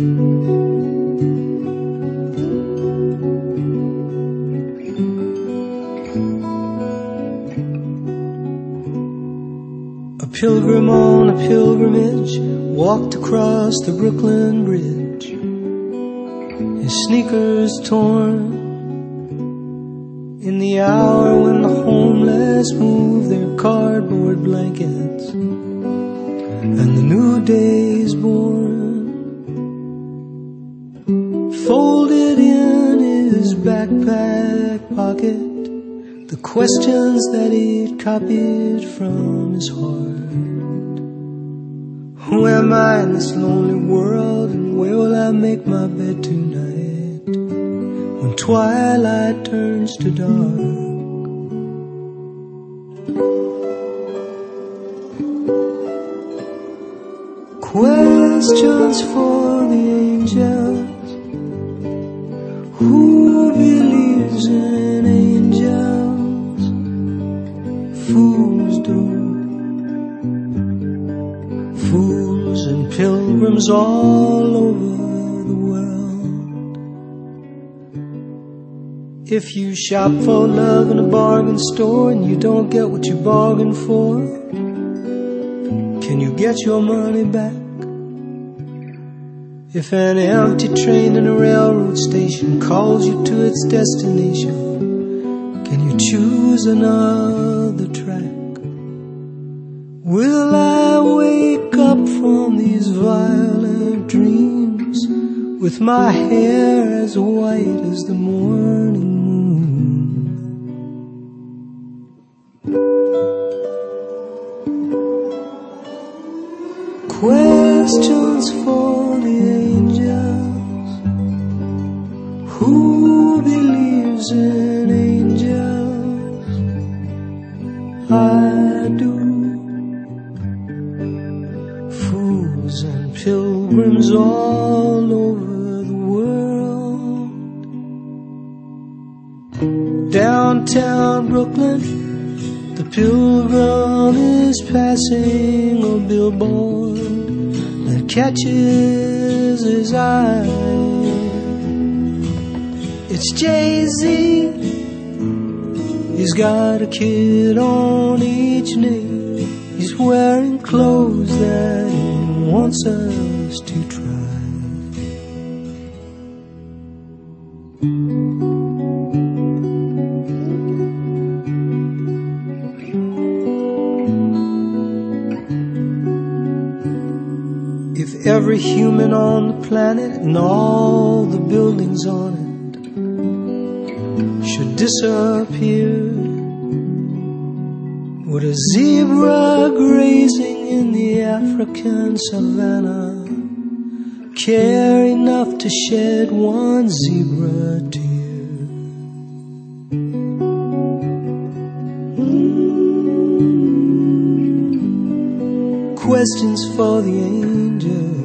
A pilgrim on a pilgrimage walked across the Brooklyn Bridge, his sneakers torn, in the hour when the homeless move their cardboard blankets and the new day is born. Folded in his backpack pocket, the questions that he'd copied from his heart. Who am I in this lonely world, and where will I make my bed tonight when twilight turns to dark? Questions for the angels. Who believes in angels? Fools do. Fools and pilgrims all over the world. If you shop for love in a bargain store and you don't get what you bargained for, can you get your money back? If an empty train in a railroad station calls you to its destination, can you choose another track? Will I wake up from these violent dreams with my hair as white as the morning moon? Questions for the angels. Who believes in angels? I do. Fools and pilgrims all over the world. Downtown Brooklyn, the pilgrim is passing a billboard that catches his eye. It's Jay-Z. He's got a kid on each knee. He's wearing clothes that he wants us to try. If every human on the planet and all the buildings on it should disappear, would a zebra grazing in the African savannah care enough to shed one zebra tear? Questions for the angels.